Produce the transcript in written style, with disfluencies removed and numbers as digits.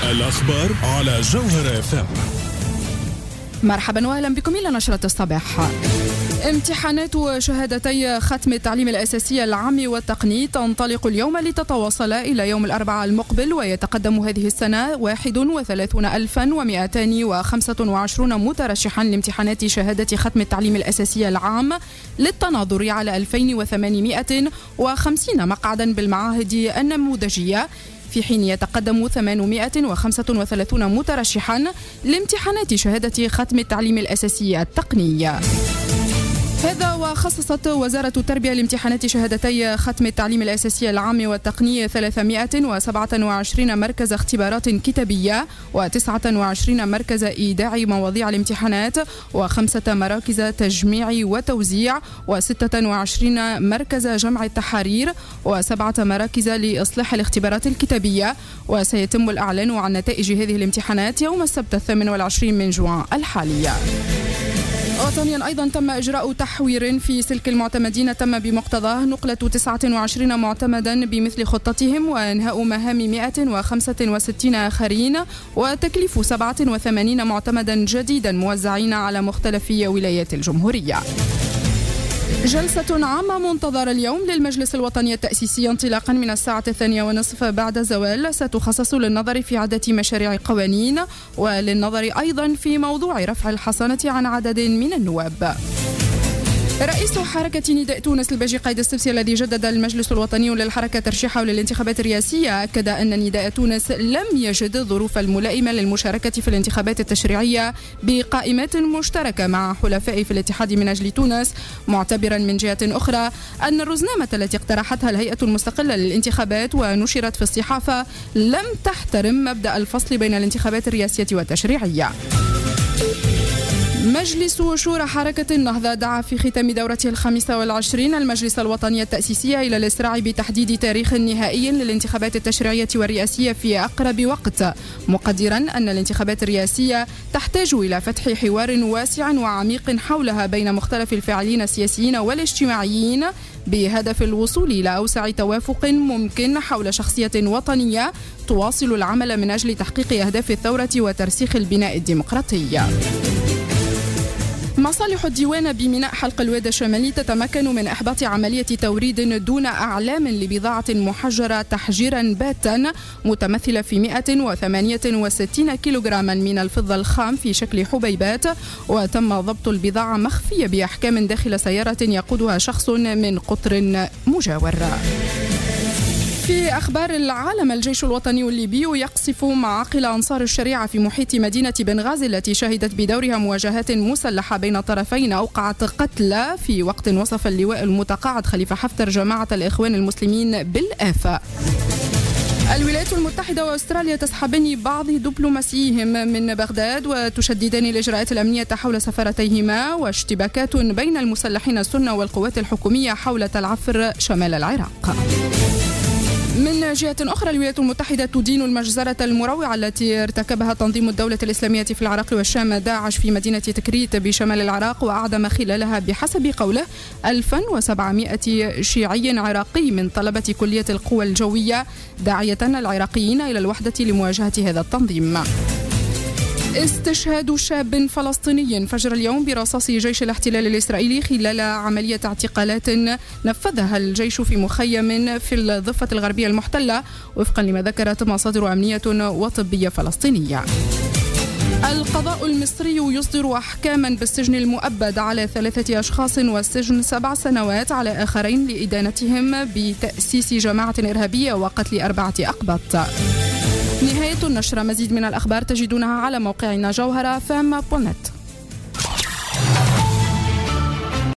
الأخبار على جوهر FM. مرحبا وأهلا بكم إلى نشرة الصباح. امتحانات شهادتي ختم التعليم الأساسي العام والتقني تنطلق اليوم لتتواصل إلى يوم الأربعاء المقبل، ويتقدم هذه السنة 31,225 مترشحا لامتحانات شهادة ختم التعليم الأساسي العام للتناظر على 2,850 مقعدا بالمعاهد النموذجية، في حين يتقدم 835 مترشحا لامتحانات شهادة ختم التعليم الأساسي التقني. هذا وخصصت وزارة التربية لامتحانات شهادتي ختم التعليم الأساسي العام والتقني 327 مركز اختبارات كتابية و29 مركز إيداع مواضيع الامتحانات و5 مراكز تجميع وتوزيع و26 مركز جمع التحارير و7 مراكز لإصلاح الاختبارات الكتابية. وسيتم الإعلان عن نتائج هذه الامتحانات يوم السبت 28 من جوان الحالي. وطنيا أيضا تم إجراء تحوير في سلك المعتمدين تم بمقتضاه نقلة 29 معتمدا بمثل خطتهم وإنهاء مهام 165 آخرين وتكليف 87 معتمدا جديدا موزعين على مختلف ولايات الجمهورية. جلسة عامة منتظرة اليوم للمجلس الوطني التأسيسي انطلاقا من الساعة 2:30 بعد الزوال، ستخصص للنظر في عدة مشاريع قوانين وللنظر أيضا في موضوع رفع الحصانة عن عدد من النواب. رئيس حركة نداء تونس الباجي قايد السبسي الذي جدد المجلس الوطني للحركة ترشيحه للانتخابات الرئاسية أكد أن نداء تونس لم يجد الظروف الملائمة للمشاركة في الانتخابات التشريعية بقائمات مشتركة مع حلفائه في الاتحاد من أجل تونس، معتبرا من جهة أخرى أن الرزنامة التي اقترحتها الهيئة المستقلة للانتخابات ونشرت في الصحافة لم تحترم مبدأ الفصل بين الانتخابات الرئاسية والتشريعية. مجلس شورى حركة النهضة دعا في ختام دورته 25 المجلس الوطني التأسيسي إلى الإسراع بتحديد تاريخ نهائي للانتخابات التشريعية والرئاسية في أقرب وقت، مقدرا أن الانتخابات الرئاسية تحتاج إلى فتح حوار واسع وعميق حولها بين مختلف الفاعلين السياسيين والاجتماعيين بهدف الوصول إلى أوسع توافق ممكن حول شخصية وطنية تواصل العمل من أجل تحقيق أهداف الثورة وترسيخ البناء الديمقراطي. مصالح الديوان بميناء حلق الواد الشمالي تتمكن من إحباط عملية توريد دون أعلام لبضاعة محجرة تحجيرا باتا متمثلة في 168 كيلوغراما من الفضة الخام في شكل حبيبات، وتم ضبط البضاعة مخفية بأحكام داخل سيارة يقودها شخص من قطر مجاور. في أخبار العالم، الجيش الوطني الليبي يقصف معاقل أنصار الشريعة في محيط مدينة بنغازي التي شهدت بدورها مواجهات مسلحة بين طرفين أوقعت قتلى، في وقت وصف اللواء المتقاعد خليفة حفتر جماعة الإخوان المسلمين بالآفة. الولايات المتحدة وأستراليا تسحبان بعض دبلوماسيهم من بغداد وتشددان الإجراءات الأمنية حول سفارتيهما، واشتباكات بين المسلحين السنة والقوات الحكومية حول تل عفر شمال العراق. من جهة أخرى، الولايات المتحدة تدين المجزرة المروعة التي ارتكبها تنظيم الدولة الإسلامية في العراق والشام داعش في مدينة تكريت بشمال العراق، وأعدم خلالها بحسب قوله 1700 شيعي عراقي من طلبة كلية القوى الجوية، داعية العراقيين إلى الوحدة لمواجهة هذا التنظيم. استشهاد شاب فلسطيني فجر اليوم برصاص جيش الاحتلال الإسرائيلي خلال عملية اعتقالات نفذها الجيش في مخيم في الضفة الغربية المحتلة، وفقا لما ذكرت مصادر أمنية وطبية فلسطينية. القضاء المصري يصدر أحكاما بالسجن المؤبد على 3 أشخاص والسجن 7 سنوات على آخرين لإدانتهم بتأسيس جماعة إرهابية وقتل 4 أقباط. نهاية النشرة. مزيد من الأخبار تجدونها على موقعنا جوهرة FM.net.